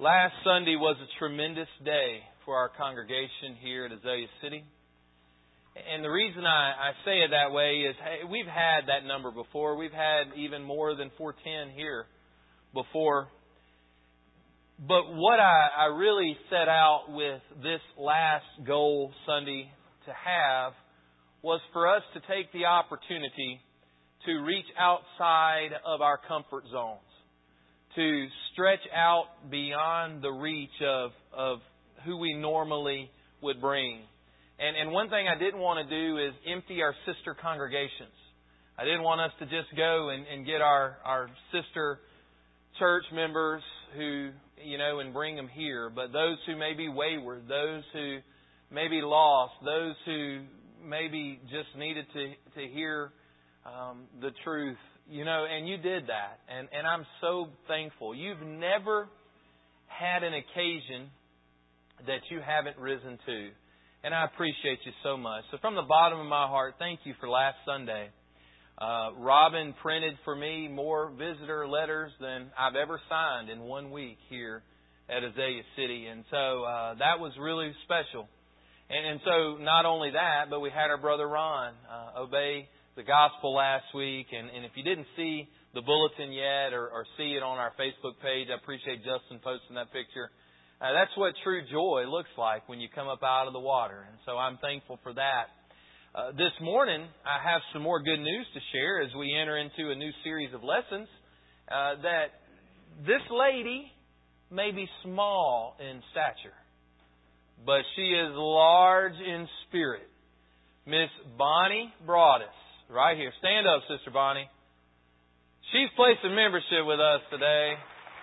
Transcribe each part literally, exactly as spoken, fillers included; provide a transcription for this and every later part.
Last Sunday was a tremendous day for our congregation here at Azalea City. And the reason I, I say it that way is hey, we've had that number before. We've had even more than four ten here before. But what I, I really set out with this last goal Sunday to have was for us to take the opportunity to reach outside of our comfort zones, to stretch out beyond the reach of, of who we normally would bring. And, and one thing I didn't want to do is empty our sister congregations. I didn't want us to just go and, and get our, our sister church members who, you know, and bring them here. But those who may be wayward, those who may be lost, those who maybe just needed to, to hear um, the truth. You know, and you did that. And, and I'm so thankful. You've never had an occasion that you haven't risen to. And I appreciate you so much. So from the bottom of my heart, thank you for last Sunday. Uh, Robin printed for me more visitor letters than I've ever signed in one week here at Azalea City. And so uh, that was really special. And, and so not only that, but we had our brother Ron uh, obey the gospel last week. And, and if you didn't see the bulletin yet or, or see it on our Facebook page, I appreciate Justin posting that picture. Uh, that's what true joy looks like when you come up out of the water. And so I'm thankful for that. Uh, this morning, I have some more good news to share as we enter into a new series of lessons. Uh, that this lady may be small in stature, but she is large in spirit. Miss Bonnie Broadus. Right here. Stand up, Sister Bonnie. She's placed a membership with us today.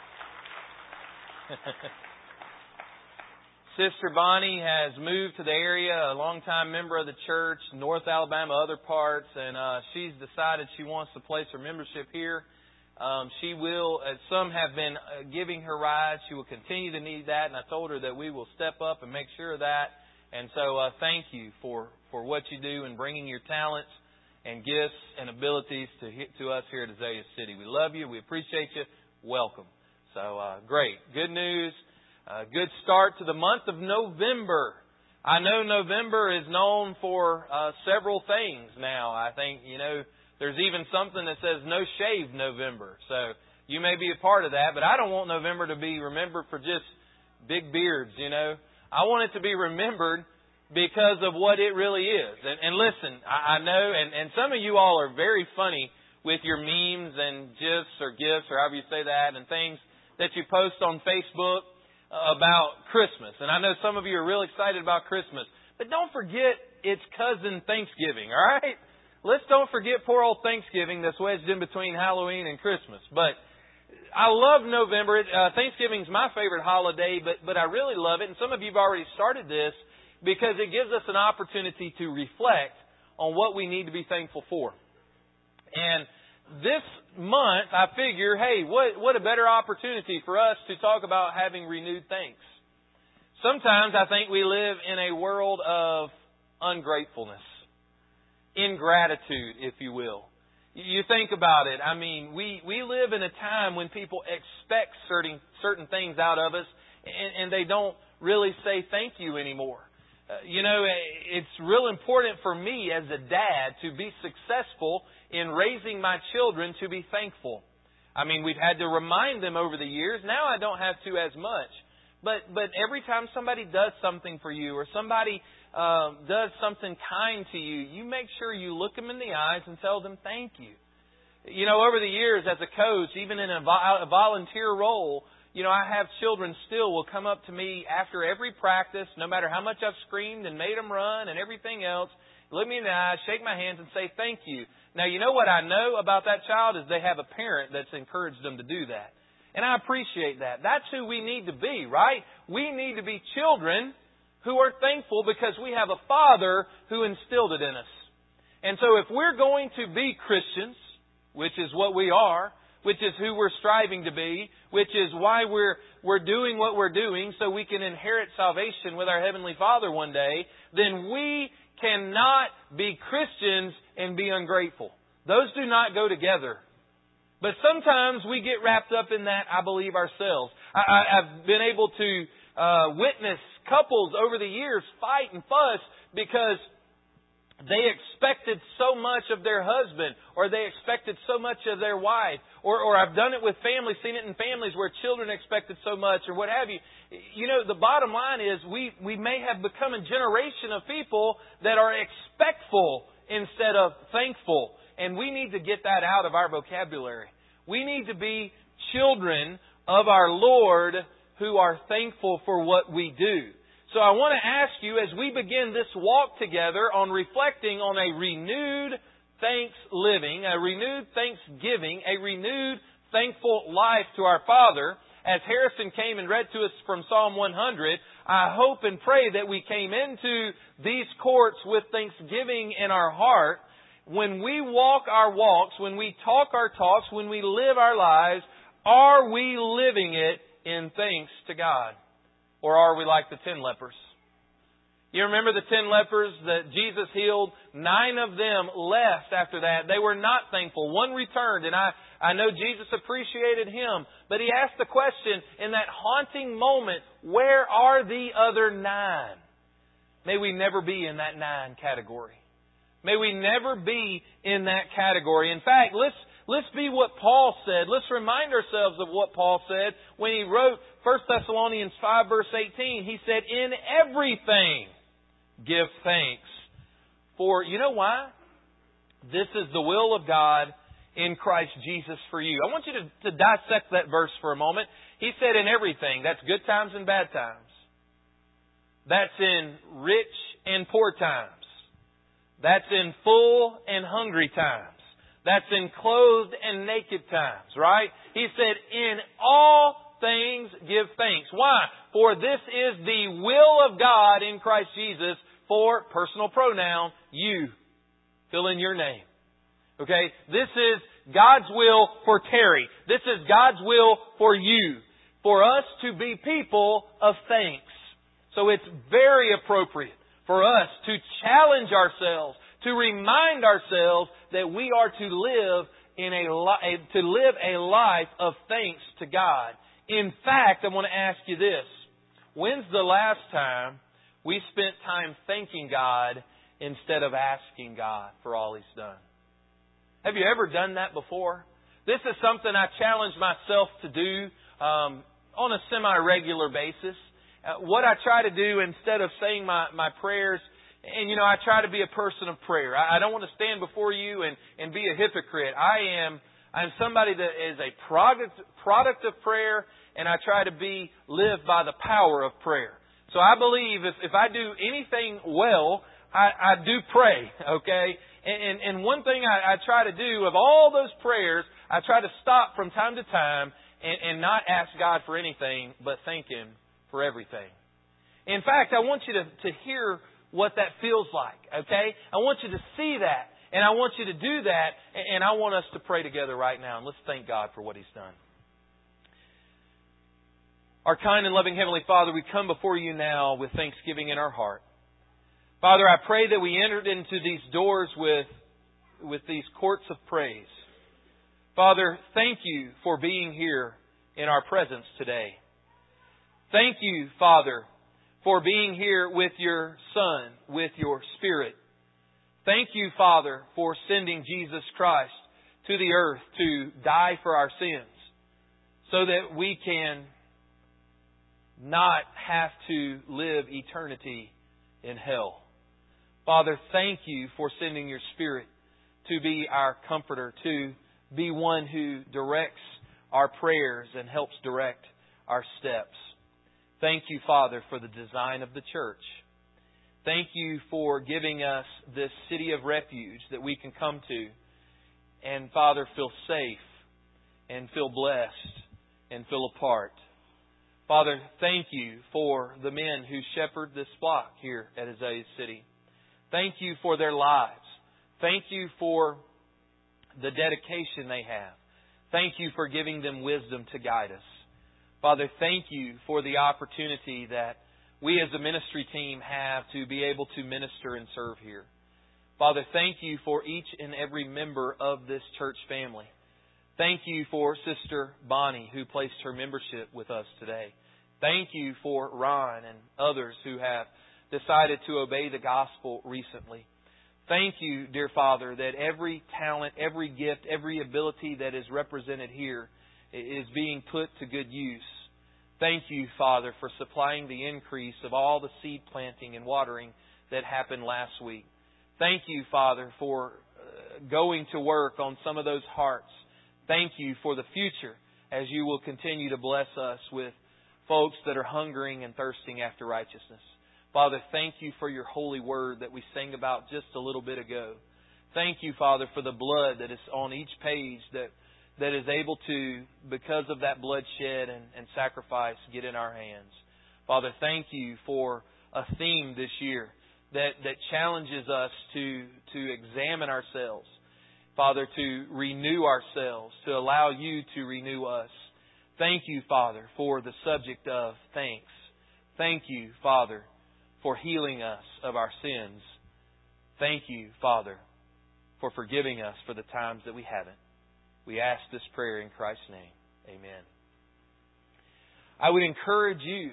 Sister Bonnie has moved to the area, a longtime member of the church, North Alabama, other parts, and uh, she's decided she wants to place her membership here. Um, she will, as some have been uh, giving her rides, she will continue to need that, and I told her that we will step up and make sure of that. And so uh, thank you for, for what you do in bringing your talents and gifts and abilities to to us here at Azalea City. We love you. We appreciate you. Welcome. So, uh, great. Good news. Uh, good start to the month of November. I know November is known for uh, several things now. I think, you know, there's even something that says no shave November. So, you may be a part of that, but I don't want November to be remembered for just big beards, you know. I want it to be remembered because of what it really is. And, and listen, I, I know, and, and some of you all are very funny with your memes and GIFs or GIFs or however you say that and things that you post on Facebook about Christmas. And I know some of you are real excited about Christmas. But don't forget it's cousin Thanksgiving, all right? Let's don't forget poor old Thanksgiving that's wedged in between Halloween and Christmas. But I love November. Uh, Thanksgiving's my favorite holiday, but, but I really love it. And some of you have already started this, because it gives us an opportunity to reflect on what we need to be thankful for. And this month, I figure, hey, what, what a better opportunity for us to talk about having renewed thanks. Sometimes I think we live in a world of ungratefulness, ingratitude, if you will. You think about it. I mean, we, we live in a time when people expect certain, certain things out of us, and, and they don't really say thank you anymore. Uh, you know, it's real important for me as a dad to be successful in raising my children to be thankful. I mean, we've had to remind them over the years. Now I don't have to as much. But but every time somebody does something for you or somebody uh, does something kind to you, you make sure you look them in the eyes and tell them thank you. You know, over the years as a coach, even in a, vo- a volunteer role, you know, I have children still will come up to me after every practice, no matter how much I've screamed and made them run and everything else, look me in the eyes, shake my hands and say thank you. Now, you know what I know about that child is they have a parent that's encouraged them to do that. And I appreciate that. That's who we need to be, right? We need to be children who are thankful because we have a Father who instilled it in us. And so if we're going to be Christians, which is what we are, which is who we're striving to be, which is why we're we're doing what we're doing so we can inherit salvation with our Heavenly Father one day, then we cannot be Christians and be ungrateful. Those do not go together. But sometimes we get wrapped up in that, I believe, ourselves. I, I, I've been able to uh, witness couples over the years fight and fuss because they expected so much of their husband, or they expected so much of their wife, or, or I've done it with families, seen it in families where children expected so much, or what have you. You know, the bottom line is we, we may have become a generation of people that are expectful instead of thankful. And we need to get that out of our vocabulary. We need to be children of our Lord who are thankful for what we do. So I want to ask you, as we begin this walk together on reflecting on a renewed thanks living, a renewed thanksgiving, a renewed thankful life to our Father, as Harrison came and read to us from Psalm one hundred, I hope and pray that we came into these courts with thanksgiving in our heart. When we walk our walks, when we talk our talks, when we live our lives, are we living it in thanks to God? Or are we like the ten lepers? You remember the ten lepers that Jesus healed? Nine of them left after that. They were not thankful. One returned, and I, I know Jesus appreciated him. But he asked the question in that haunting moment, where are the other nine? May we never be in that nine category. May we never be in that category. In fact, let's Let's be what Paul said. Let's remind ourselves of what Paul said when he wrote First Thessalonians five, verse eighteen. He said, in everything give thanks. For, you know why? This is the will of God in Christ Jesus for you. I want you to, to dissect that verse for a moment. He said in everything. That's good times and bad times. That's in rich and poor times. That's in full and hungry times. That's in clothed and naked times, right? He said, in all things give thanks. Why? For this is the will of God in Christ Jesus for, personal pronoun, you. Fill in your name. Okay? This is God's will for Terry. This is God's will for you. For us to be people of thanks. So it's very appropriate for us to challenge ourselves, to remind ourselves that we are to live in a li- to live a life of thanks to God. In fact, I want to ask you this. When's the last time we spent time thanking God instead of asking God for all He's done? Have you ever done that before? This is something I challenge myself to do um, on a semi-regular basis. Uh, what I try to do instead of saying my, my prayers, and, you know, I try to be a person of prayer. I, I don't want to stand before you and, and be a hypocrite. I am I'm somebody that is a product, product of prayer, and I try to be live by the power of prayer. So I believe if, if I do anything well, I, I do pray, okay? And, and, and one thing I, I try to do, of all those prayers, I try to stop from time to time and, and not ask God for anything, but thank Him for everything. In fact, I want you to, to hear what that feels like, okay? I want you to see that, and I want you to do that, and I want us to pray together right now, and let's thank God for what He's done. Our kind and loving Heavenly Father, we come before You now with thanksgiving in our heart. Father, I pray that we entered into these doors with, with these courts of praise. Father, thank You for being here in our presence today. Thank You, Father, for being here with Your Son, with Your Spirit. Thank You, Father, for sending Jesus Christ to the earth to die for our sins so that we can not have to live eternity in hell. Father, thank You for sending Your Spirit to be our comforter, to be one who directs our prayers and helps direct our steps. Thank You, Father, for the design of the church. Thank You for giving us this city of refuge that we can come to and, Father, feel safe and feel blessed and feel a part. Father, thank You for the men who shepherd this flock here at Azalea City. Thank You for their lives. Thank You for the dedication they have. Thank You for giving them wisdom to guide us. Father, thank You for the opportunity that we as a ministry team have to be able to minister and serve here. Father, thank You for each and every member of this church family. Thank you for Sister Bonnie, who placed her membership with us today. Thank you for Ron and others who have decided to obey the gospel recently. Thank you, dear Father, that every talent, every gift, every ability that is represented here is being put to good use. Thank you, Father, for supplying the increase of all the seed planting and watering that happened last week. Thank you, Father, for going to work on some of those hearts. Thank you for the future as you will continue to bless us with folks that are hungering and thirsting after righteousness. Father, thank you for your holy word that we sang about just a little bit ago. Thank you, Father, for the blood that is on each page that, that is able to, because of that bloodshed and, and sacrifice, get in our hands. Father, thank you for a theme this year that, that challenges us to, to examine ourselves. Father, to renew ourselves, to allow you to renew us. Thank you, Father, for the subject of thanks. Thank you, Father, for healing us of our sins. Thank you, Father, for forgiving us for the times that we haven't. We ask this prayer in Christ's name. Amen. I would encourage you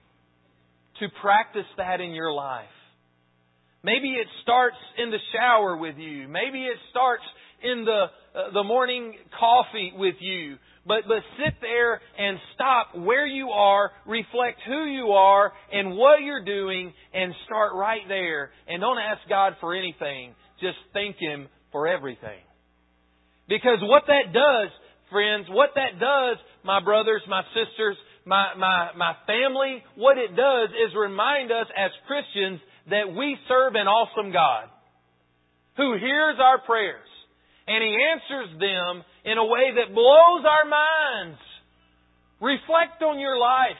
to practice that in your life. Maybe it starts in the shower with you. Maybe it starts in the uh, the morning coffee with you. But but sit there and stop where you are, reflect who you are and what you're doing, and start right there. And don't ask God for anything. Just thank Him for everything. Because what that does, friends, what that does, my brothers, my sisters, my, my, my family, what it does is remind us as Christians that we serve an awesome God who hears our prayers. And He answers them in a way that blows our minds. Reflect on your life.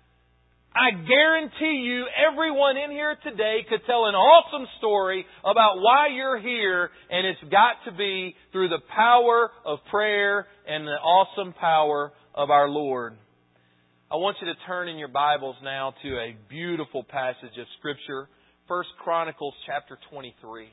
I guarantee you everyone in here today could tell an awesome story about why you're here, and it's got to be through the power of prayer and the awesome power of our Lord. I want you to turn in your Bibles now to a beautiful passage of Scripture, First Chronicles chapter twenty-three.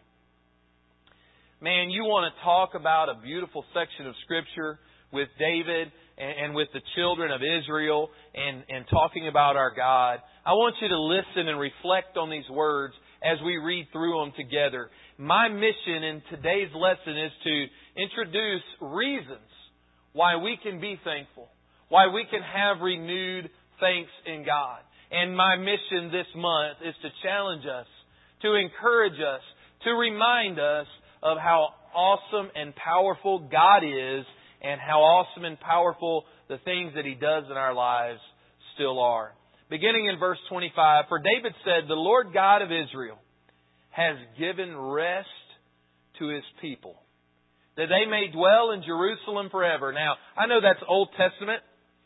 Man, you want to talk about a beautiful section of Scripture with David and, and with the children of Israel and, and talking about our God. I want you to listen and reflect on these words as we read through them together. My mission in today's lesson is to introduce reasons why we can be thankful, why we can have renewed thanks in God. And my mission this month is to challenge us, to encourage us, to remind us of how awesome and powerful God is and how awesome and powerful the things that He does in our lives still are. Beginning in verse twenty-five, for David said, the Lord God of Israel has given rest to His people, that they may dwell in Jerusalem forever. Now, I know that's Old Testament,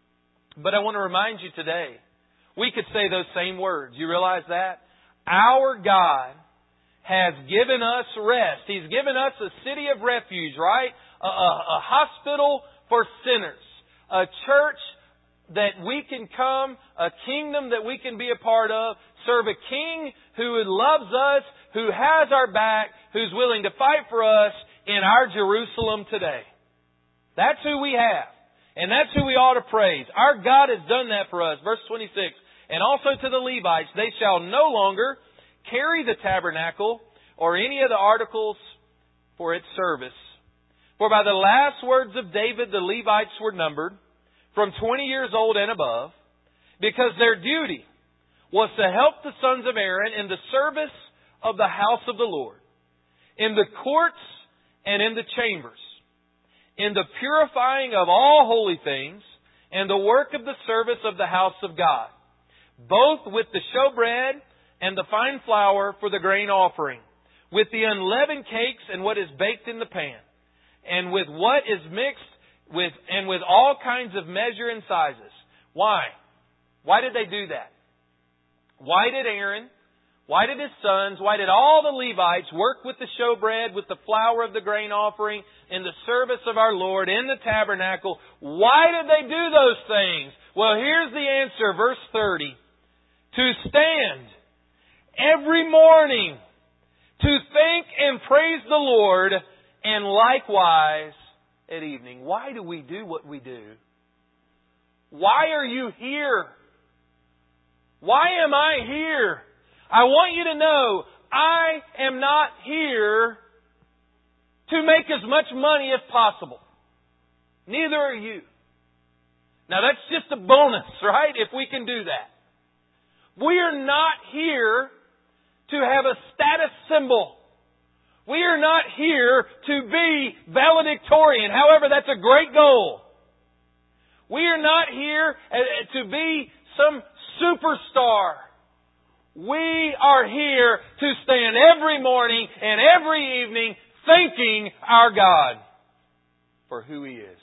but I want to remind you today, we could say those same words. You realize that? Our God has given us rest. He's given us a city of refuge, right? A, a, a hospital for sinners. A church that we can come, a kingdom that we can be a part of, serve a king who loves us, who has our back, who's willing to fight for us in our Jerusalem today. That's who we have. And that's who we ought to praise. Our God has done that for us. Verse twenty-six, and also to the Levites, they shall no longer carry the tabernacle or any of the articles for its service. For by the last words of David, the Levites were numbered from twenty years old and above, because their duty was to help the sons of Aaron in the service of the house of the Lord, in the courts and in the chambers, in the purifying of all holy things, and the work of the service of the house of God, both with the showbread and the fine flour for the grain offering, with the unleavened cakes and what is baked in the pan, and with what is mixed with, and with all kinds of measure and sizes. Why? Why did they do that? Why did Aaron, why did his sons, why did all the Levites work with the showbread, with the flour of the grain offering, in the service of our Lord, in the tabernacle? Why did they do those things? Well, here's the answer, verse thirty. To stand every morning to thank and praise the Lord, and likewise at evening. Why do we do what we do? Why are you here? Why am I here? I want you to know, I am not here to make as much money as possible. Neither are you. Now that's just a bonus, right? If we can do that. We are not here to have a status symbol. We are not here to be valedictorian. However, that's a great goal. We are not here to be some superstar. We are here to stand every morning and every evening thanking our God for who He is.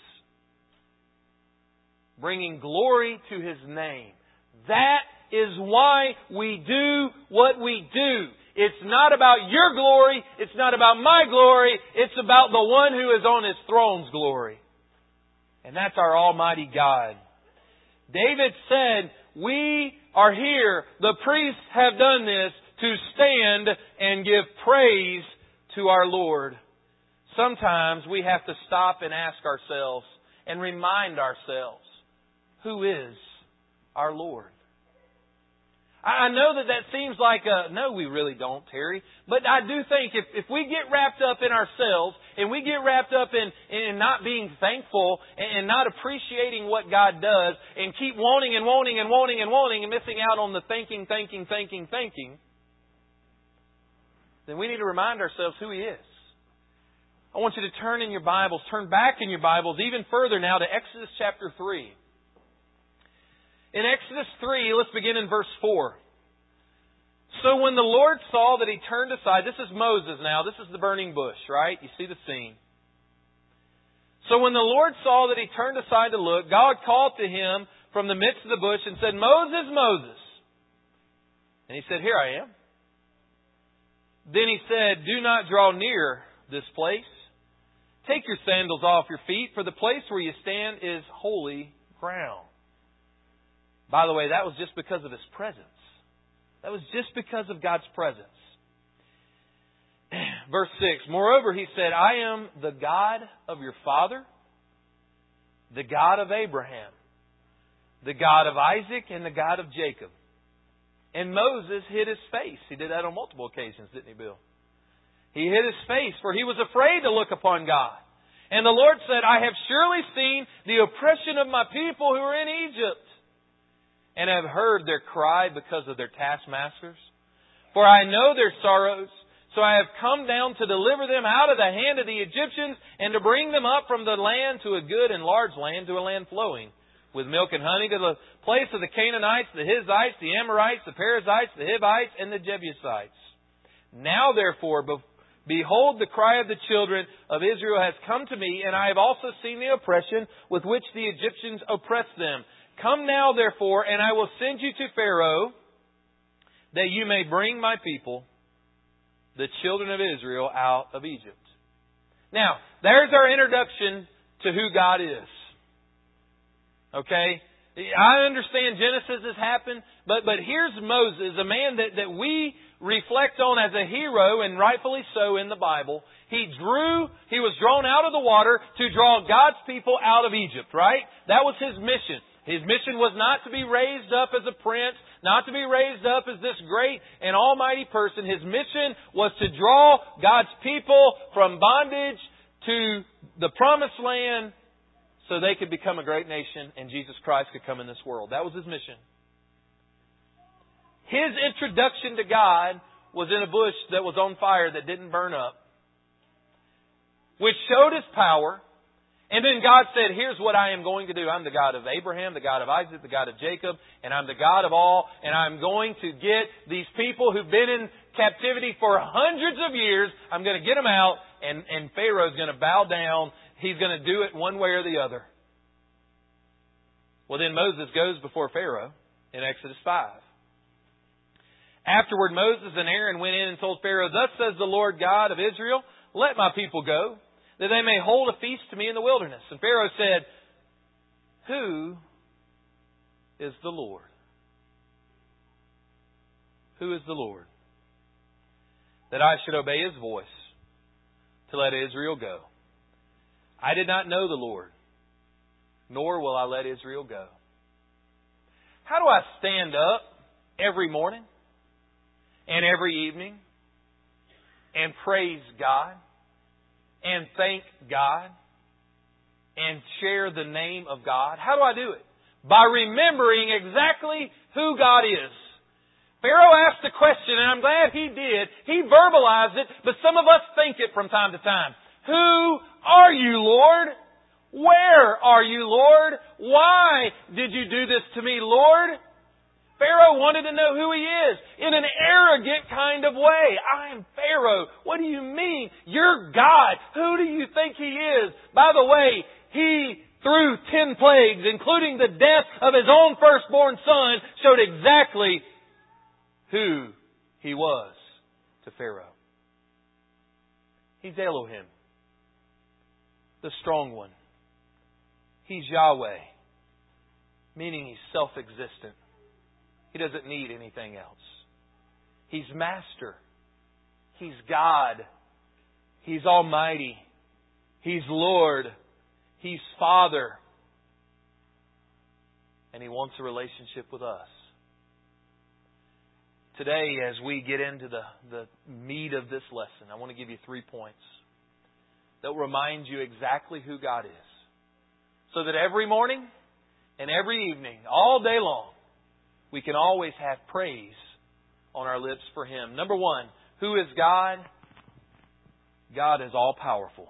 Bringing glory to His name. That is why we do what we do. It's not about your glory. It's not about my glory. It's about the one who is on His throne's glory. And that's our Almighty God. David said, we are here. The priests have done this to stand and give praise to our Lord. Sometimes we have to stop and ask ourselves and remind ourselves, who is our Lord? I know that that seems like a, no, we really don't, Terry. But I do think if, if we get wrapped up in ourselves and we get wrapped up in, in not being thankful and not appreciating what God does and keep wanting and wanting and wanting and wanting and missing out on the thinking, thinking, thinking, thinking, then we need to remind ourselves who He is. I want you to turn in your Bibles, turn back in your Bibles even further now to Exodus chapter three. In Exodus three, let's begin in verse four. So when the Lord saw that he turned aside, this is Moses now, this is the burning bush, right? You see the scene. So when the Lord saw that he turned aside to look, God called to him from the midst of the bush and said, Moses, Moses. And he said, here I am. Then he said, do not draw near this place. Take your sandals off your feet, for the place where you stand is holy ground. By the way, that was just because of His presence. That was just because of God's presence. Verse six, moreover, He said, I am the God of your father, the God of Abraham, the God of Isaac, and the God of Jacob. And Moses hid his face. He did that on multiple occasions, didn't he, Bill? He hid his face, for he was afraid to look upon God. And the Lord said, I have surely seen the oppression of my people who are in Egypt, and have heard their cry because of their taskmasters. For I know their sorrows, so I have come down to deliver them out of the hand of the Egyptians, and to bring them up from the land to a good and large land, to a land flowing with milk and honey, to the place of the Canaanites, the Hittites, the Amorites, the Perizzites, the Hivites, and the Jebusites. Now therefore, behold, the cry of the children of Israel has come to me, and I have also seen the oppression with which the Egyptians oppress them. Come now, therefore, and I will send you to Pharaoh, that you may bring my people, the children of Israel, out of Egypt. Now, there's our introduction to who God is. Okay? I understand Genesis has happened, but, but here's Moses, a man that, that we reflect on as a hero, and rightfully so in the Bible. He drew, he was drawn out of the water to draw God's people out of Egypt, right? That was his mission. His mission was not to be raised up as a prince, not to be raised up as this great and almighty person. His mission was to draw God's people from bondage to the promised land so they could become a great nation and Jesus Christ could come in this world. That was his mission. His introduction to God was in a bush that was on fire that didn't burn up, which showed His power. And then God said, here's what I am going to do. I'm the God of Abraham, the God of Isaac, the God of Jacob, and I'm the God of all. And I'm going to get these people who've been in captivity for hundreds of years. I'm going to get them out, and, and Pharaoh's going to bow down. He's going to do it one way or the other. Well, then Moses goes before Pharaoh in Exodus five. Afterward, Moses and Aaron went in and told Pharaoh, thus says the Lord God of Israel, let my people go, that they may hold a feast to me in the wilderness. And Pharaoh said, who is the Lord? Who is the Lord? That I should obey His voice to let Israel go. I did not know the Lord, nor will I let Israel go. How do I stand up every morning and every evening and praise God and thank God and share the name of God? How do I do it? By remembering exactly who God is. Pharaoh asked a question, and I'm glad he did. He verbalized it, but some of us think it from time to time. Who are you, Lord? Where are you, Lord? Why did you do this to me, Lord? Pharaoh wanted to know who He is in an arrogant kind of way. I'm Pharaoh. What do you mean? You're God. Who do you think He is? By the way, He, through ten plagues, including the death of His own firstborn son, showed exactly who He was to Pharaoh. He's Elohim, the strong one. He's Yahweh, meaning He's self-existent. He doesn't need anything else. He's Master. He's God. He's Almighty. He's Lord. He's Father. And He wants a relationship with us. Today, as we get into the, the meat of this lesson, I want to give you three points that will remind you exactly who God is. So that every morning and every evening, all day long, we can always have praise on our lips for Him. Number one, who is God? God is all-powerful.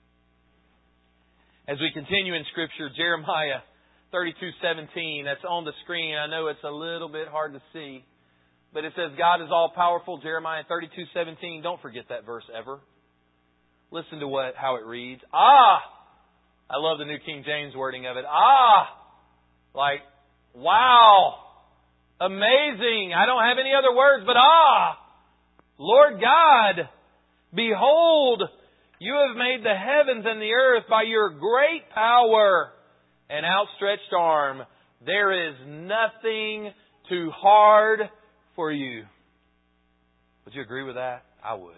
As we continue in Scripture, Jeremiah thirty-two seventeen, that's on the screen. I know it's a little bit hard to see, but it says God is all-powerful. Jeremiah thirty-two seventeen. Don't forget that verse ever. Listen to what how it reads. Ah! I love the New King James wording of it. Ah! Like, wow! Amazing. I don't have any other words, but ah! Lord God, behold, You have made the heavens and the earth by Your great power and outstretched arm. There is nothing too hard for You. Would you agree with that? I would.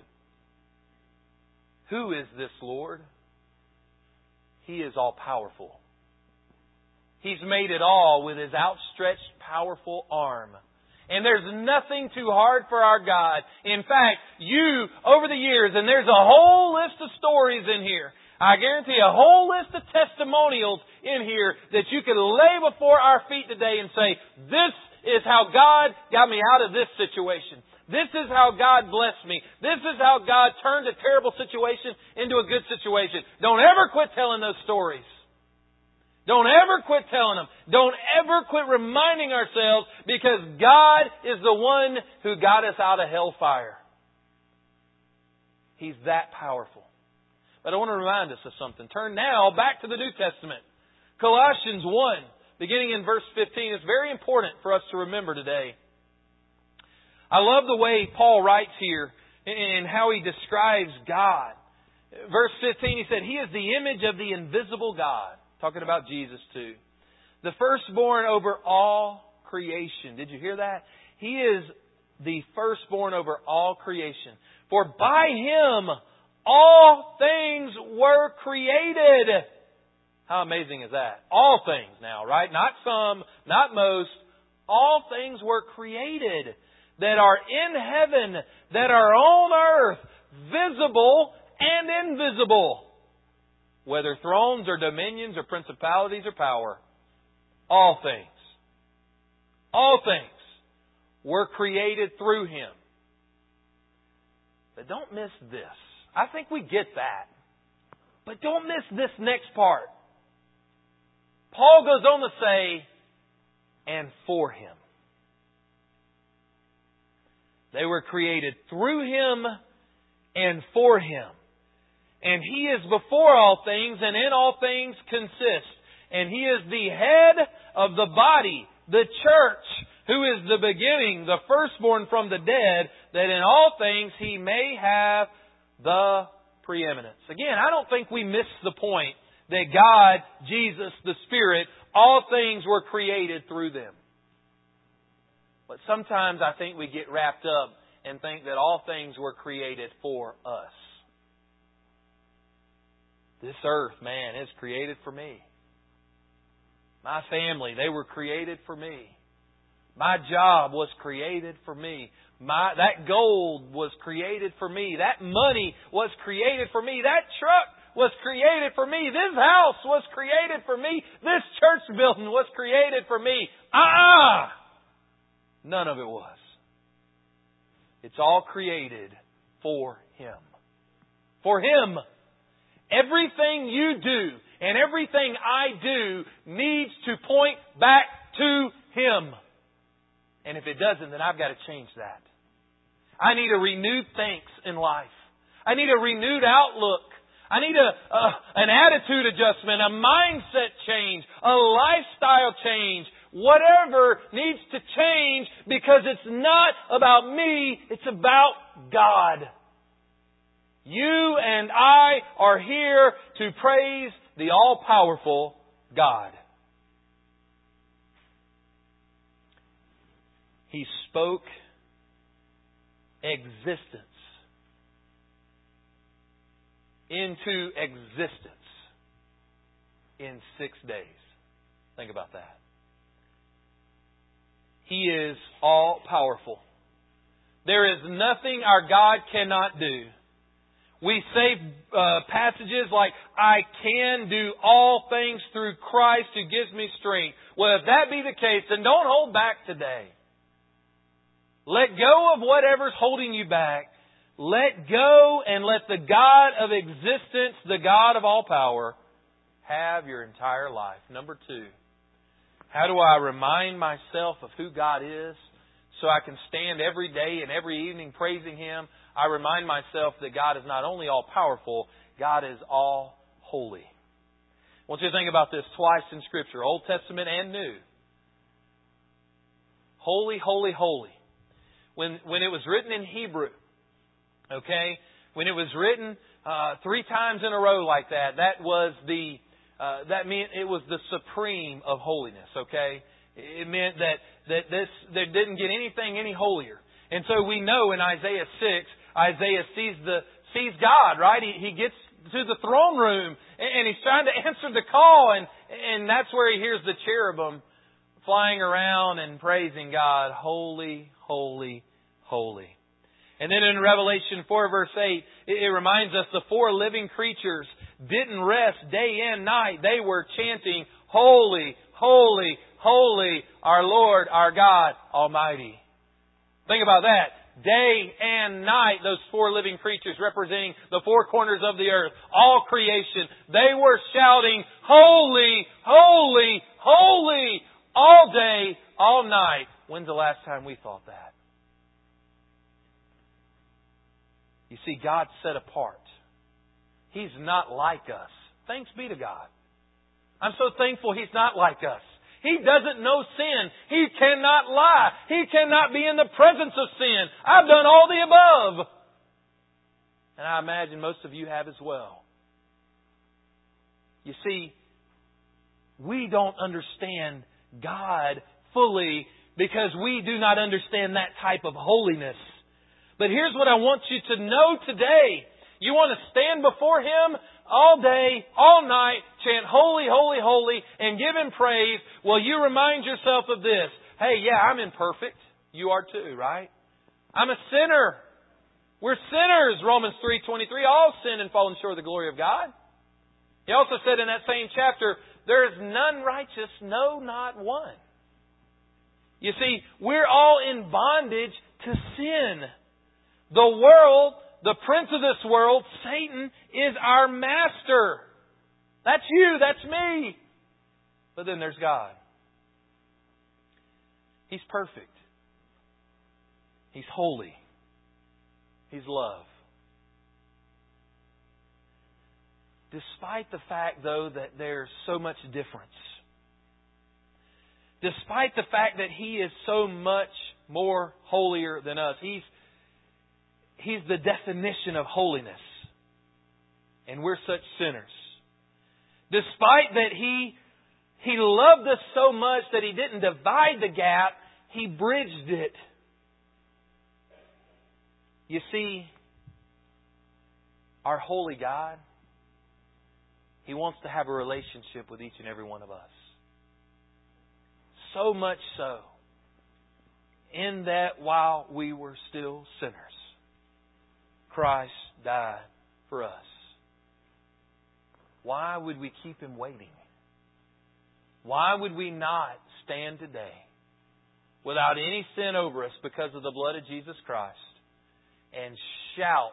Who is this Lord? He is all-powerful. He's made it all with His outstretched, powerful arm. And there's nothing too hard for our God. In fact, you, over the years, and there's a whole list of stories in here. I guarantee a whole list of testimonials in here that you could lay before our feet today and say, this is how God got me out of this situation. This is how God blessed me. This is how God turned a terrible situation into a good situation. Don't ever quit telling those stories. Don't ever quit telling them. Don't ever quit reminding ourselves, because God is the one who got us out of hellfire. He's that powerful. But I want to remind us of something. Turn now back to the New Testament. Colossians one, beginning in verse fifteen. It's very important for us to remember today. I love the way Paul writes here and how he describes God. Verse fifteen, he said, He is the image of the invisible God. Talking about Jesus too. The firstborn over all creation. Did you hear that? He is the firstborn over all creation. For by Him all things were created. How amazing is that? All things now, right? Not some, not most. All things were created that are in heaven, that are on earth, visible and invisible. Whether thrones or dominions or principalities or power. All things. All things were created through Him. But don't miss this. I think we get that. But don't miss this next part. Paul goes on to say, and for Him. They were created through Him and for Him. And He is before all things, and in all things consist. And He is the head of the body, the church, who is the beginning, the firstborn from the dead, that in all things He may have the preeminence. Again, I don't think we miss the point that God, Jesus, the Spirit, all things were created through them. But sometimes I think we get wrapped up and think that all things were created for us. This earth, man, is created for me. My family, they were created for me. My job was created for me. My that gold was created for me. That money was created for me. That truck was created for me. This house was created for me. This church building was created for me. Ah! None of it was. It's all created for Him. For Him. Everything you do and everything I do needs to point back to Him. And if it doesn't, then I've got to change that. I need a renewed thanks in life. I need a renewed outlook. I need a, a an attitude adjustment, a mindset change, a lifestyle change. Whatever needs to change, because it's not about me, it's about God. You and I are here to praise the all-powerful God. He spoke existence into existence in six days. Think about that. He is all-powerful. There is nothing our God cannot do. We say uh, passages like, I can do all things through Christ who gives me strength. Well, if that be the case, then don't hold back today. Let go of whatever's holding you back. Let go and let the God of existence, the God of all power, have your entire life. Number two, how do I remind myself of who God is so I can stand every day and every evening praising Him? I remind myself that God is not only all-powerful, God is all-holy. I want you to think about this twice in Scripture, Old Testament and New. Holy, holy, holy. When, when it was written in Hebrew, okay, when it was written uh, three times in a row like that, that was the uh, that meant it was the supreme of holiness. Okay, it meant that that this there didn't get anything any holier. And so we know in Isaiah six, Isaiah sees the sees God, right? He, he gets to the throne room and he's trying to answer the call, and and that's where he hears the cherubim flying around and praising God, holy, holy, holy. And then in Revelation four verse eight, it, it reminds us the four living creatures didn't rest day and night. They were chanting, holy, holy, holy, our Lord, our God Almighty. Think about that. Day and night, those four living creatures representing the four corners of the earth, all creation, they were shouting, holy, holy, holy, all day, all night. When's the last time we thought that? You see, God's set apart. He's not like us. Thanks be to God. I'm so thankful He's not like us. He doesn't know sin. He cannot lie. He cannot be in the presence of sin. I've done all the above. And I imagine most of you have as well. You see, we don't understand God fully because we do not understand that type of holiness. But here's what I want you to know today. You want to stand before Him all day, all night, chant holy, holy, holy, and give Him praise. Well, you remind yourself of this. Hey, yeah, I'm imperfect. You are too, right? I'm a sinner. We're sinners, Romans three twenty-three. All sin and fallen short of the glory of God. He also said in that same chapter, there is none righteous, no, not one. You see, we're all in bondage to sin. The world, the prince of this world, Satan, is our master. That's you, that's me. But then there's God. He's perfect. He's holy. He's love. Despite the fact, though, that there's so much difference, despite the fact that He is so much more holier than us, He's He's the definition of holiness. And we're such sinners. Despite that He He loved us so much that He didn't divide the gap, He bridged it. You see, our holy God, He wants to have a relationship with each and every one of us. So much so, in that while we were still sinners, Christ died for us. Why would we keep Him waiting? Why would we not stand today without any sin over us because of the blood of Jesus Christ and shout,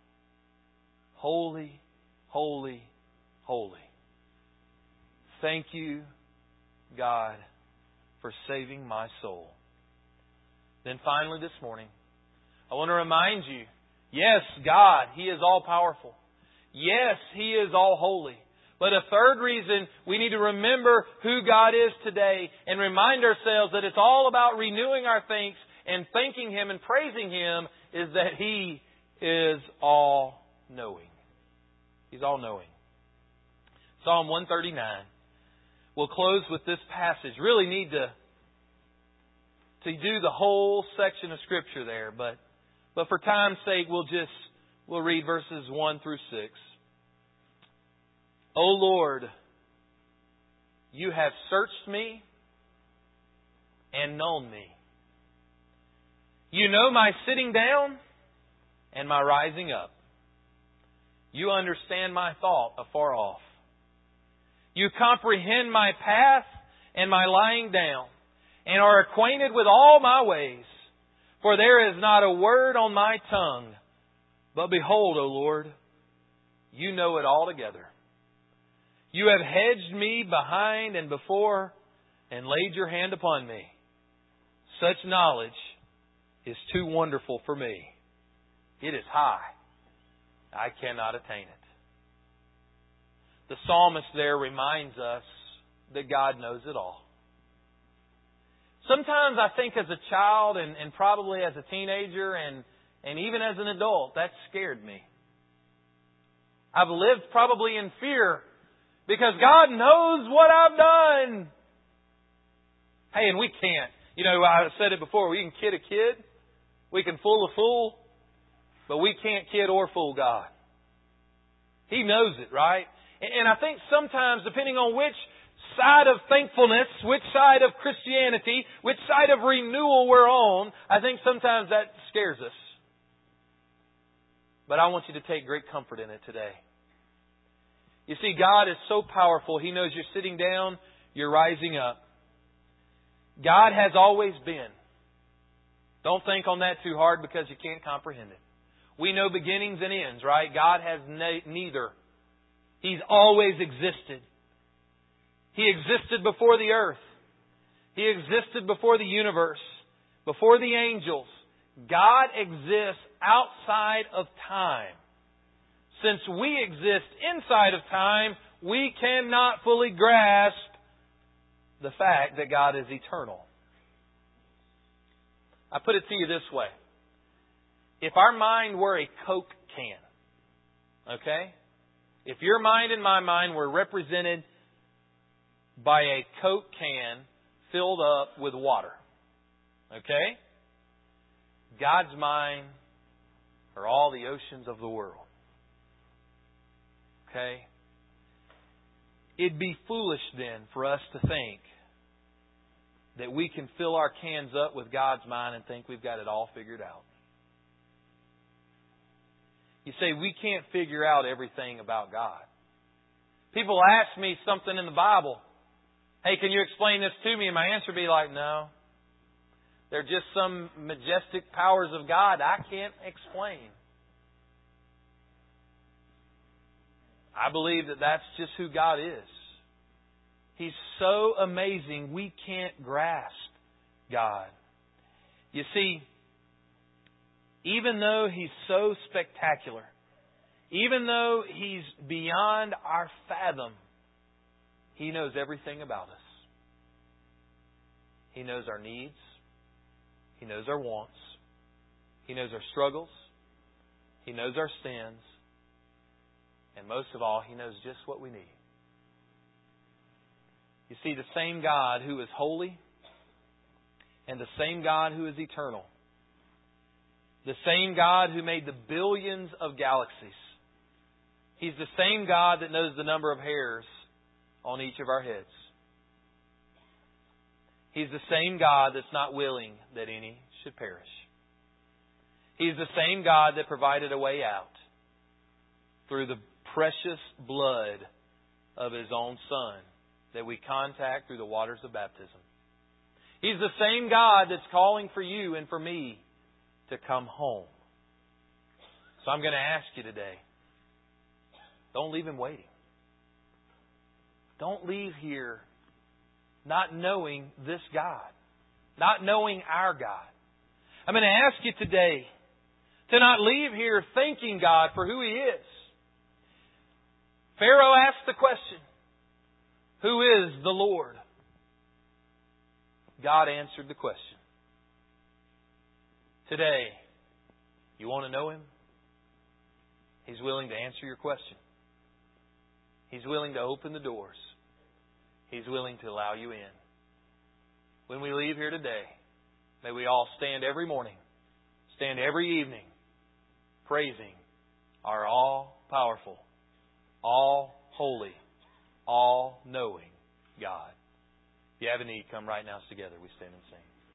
"Holy, holy, holy. Thank you, God, for saving my soul." Then finally this morning, I want to remind you, yes, God, He is all-powerful. Yes, He is all-holy. But a third reason we need to remember who God is today and remind ourselves that it's all about renewing our thanks and thanking Him and praising Him is that He is all-knowing. He's all-knowing. Psalm one thirty-nine. We'll close with this passage. Really need to, to do the whole section of Scripture there, but but for time's sake, we'll just we'll read verses one through six. O Lord, You have searched me and known me. You know my sitting down and my rising up. You understand my thought afar off. You comprehend my path and my lying down, and are acquainted with all my ways. For there is not a word on my tongue. But behold, O Lord, You know it altogether. You have hedged me behind and before, and laid Your hand upon me. Such knowledge is too wonderful for me. It is high. I cannot attain it. The psalmist there reminds us that God knows it all. Sometimes I think as a child and, and probably as a teenager and, and even as an adult, that scared me. I've lived probably in fear because God knows what I've done. Hey, and we can't. You know, I said it before, we can kid a kid. We can fool a fool. But we can't kid or fool God. He knows it, right? And I think sometimes, depending on which side of thankfulness, which side of Christianity, which side of renewal we're on, I think sometimes that scares us. But I want you to take great comfort in it today. You see, God is so powerful. He knows you're sitting down, you're rising up. God has always been. Don't think on that too hard because you can't comprehend it. We know beginnings and ends, right? God has ne- neither. He's always existed. He existed before the earth. He existed before the universe, before the angels. God exists outside of time. Since we exist inside of time, we cannot fully grasp the fact that God is eternal. I put it to you this way. If our mind were a Coke can, okay? If your mind and my mind were represented by a Coke can filled up with water, okay? God's mind are all the oceans of the world. Okay? It'd be foolish then for us to think that we can fill our cans up with God's mind and think we've got it all figured out. You say, we can't figure out everything about God. People ask me something in the Bible. Hey, can you explain this to me? And my answer would be like, no. They're just some majestic powers of God I can't explain. I believe that that's just who God is. He's so amazing we can't grasp God. You see, even though He's so spectacular, even though He's beyond our fathom, He knows everything about us. He knows our needs. He knows our wants. He knows our struggles. He knows our sins. And most of all, He knows just what we need. You see, the same God who is holy and the same God who is eternal, the same God who made the billions of galaxies, He's the same God that knows the number of hairs on each of our heads. He's the same God that's not willing that any should perish. He's the same God that provided a way out through the precious blood of His own Son that we contact through the waters of baptism. He's the same God that's calling for you and for me to come home. So I'm going to ask you today, don't leave Him waiting. Don't leave here not knowing this God, not knowing our God. I'm going to ask you today to not leave here thanking God for who He is. Pharaoh asked the question, who is the Lord? God answered the question. Today, you want to know Him? He's willing to answer your question. He's willing to open the doors. He's willing to allow you in. When we leave here today, may we all stand every morning, stand every evening, praising our all-powerful, all-holy, all-knowing God. If you have a need, come right now together. We stand and sing.